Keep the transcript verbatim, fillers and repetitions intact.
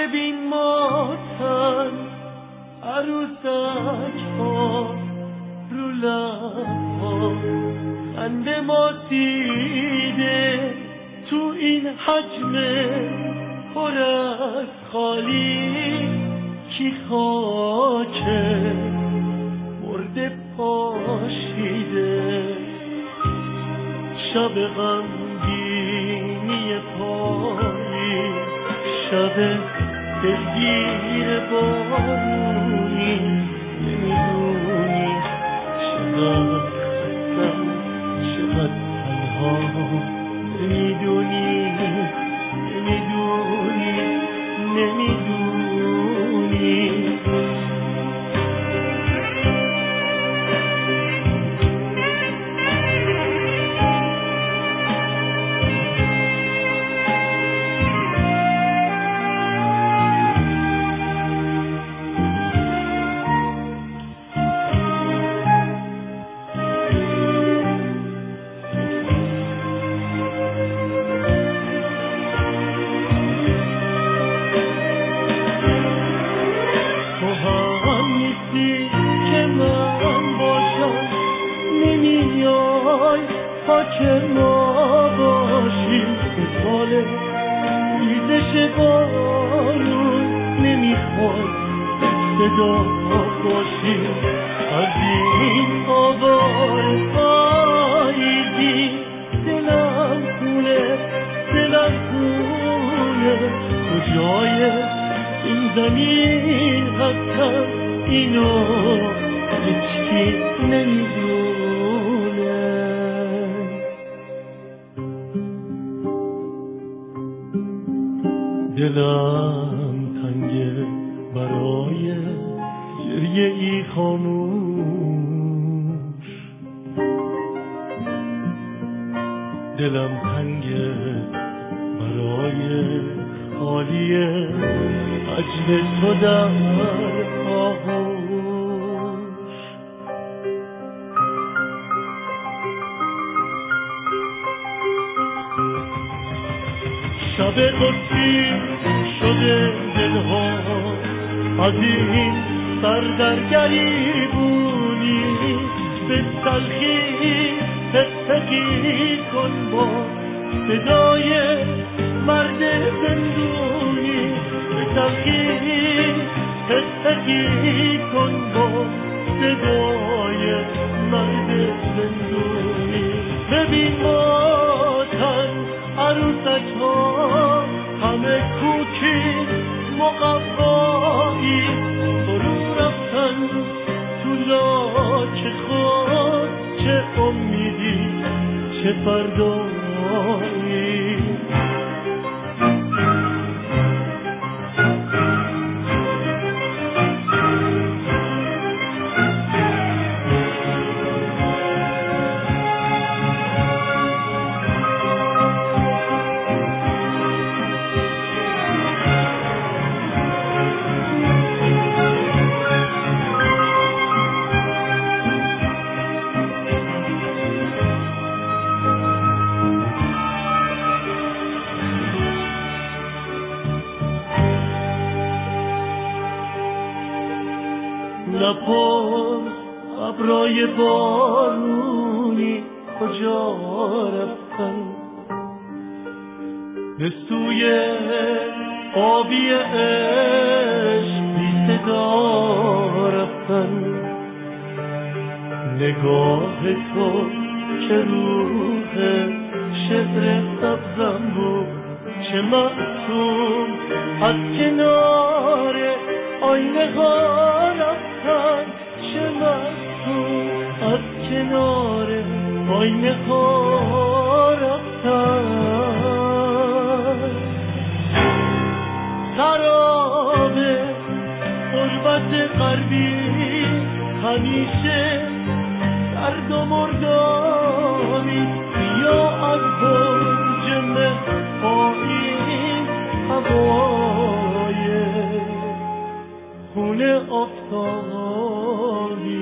ببین ماتن عروسک ها رو لب ها خنده ماتیده تو این حجم پر از خالی کی خاکه مرده پاشیده شب غمگینی پایی شب دلگیر بارونی نمیدونی چقدر خستم چقدر تنها نمیدونی نمیدونی نمیدونی که ما باشیم مثال ریزش بارون نمیخواد صدا باشیم از این آوار پاییزی دلم خونه دلم خونه کجای این زمین هستم اینو هیچکی نمیدونه دلم تنگه برای گریه ای خاموش دلم تنگه برای خالی عجل تو در آغوش شب قدسی شده دلها از این سردرگریبونی به تلخی تتقی کن با صدای مرد زندونی به تلخی تتقی کن با صدای مرد زندونی ببین ماتن عروسک ها همه کوکی مقوایی فرو رفتن تو لاک خود چه امیدی چه فردایی نپرس ابرای بارونی کجا رفتن به سوی آبی عشق بی صدا رفتن نگاه تو که روح شعر سبزم بود چه معصوم از کنار آینه ها رفتن چه معصوم از کنار آینه ها رفتن سراب غربت غربی همیشه سرد و مردابی یا از برج مهپایی هوای خونه افتادی